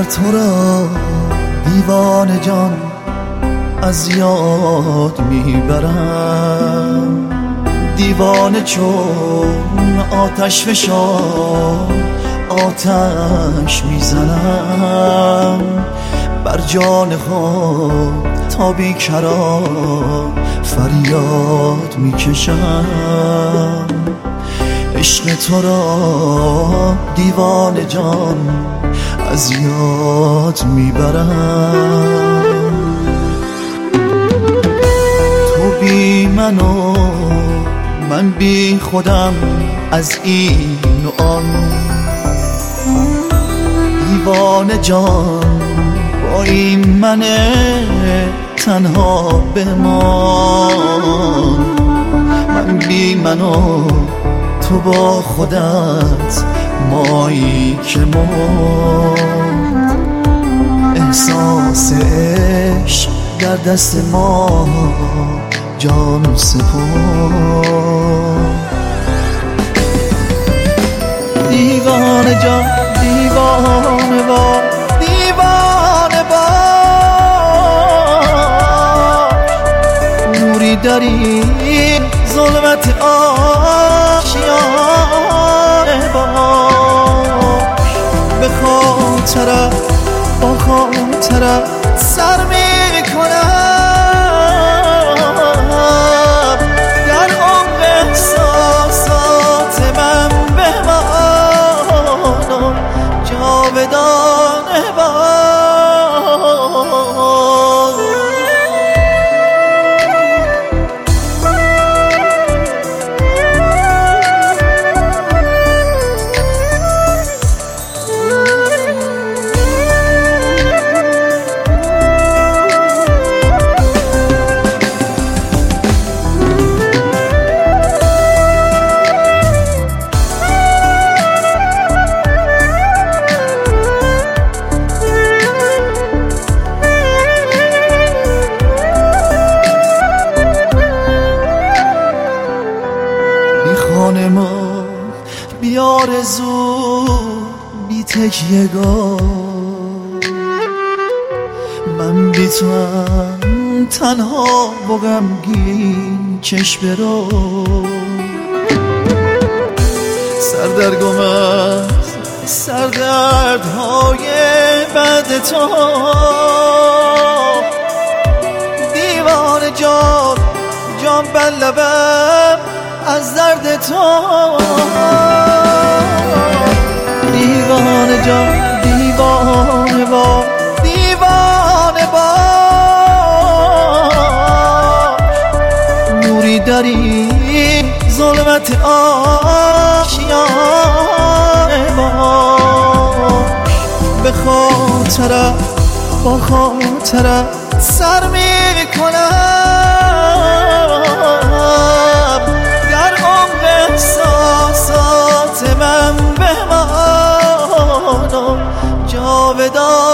تو را دیوانه جان از یاد میبرم، دیوانه چون آتش فشان آتش میزنم، بر جان خود تا بیکران فریاد میکشم. عشق تو را دیوانه جان از یاد میبرم. تو بی من و من بی خودم، از این و آن دیوانه جان با این من تنها بمان. من بی من و تو با خودت مایی که ماند، احساس عشق در دست ما جان سپرد. دیوانه جان دیوانه با دیوانه باش، نوری در این ظلمت آشیانه باش. به خاطرت با خاطرت سر می کنم، در عمق احساسات من بمان و جاودانه باش. خانمان بی آرزو بی تکیه‌گاه، من بی تو هم تنها و غمگین چشم رو. سردرگم از سردردهای بعد تو، دیوانه جان جان بر لبم از درد تو. دیوانه جان دیوانه با دیوانه باش، نوری در این ظلمت آشیانه باش. به خاطرت با خاطرت سر می کنم، در عمق احساسات من بمان و جاودان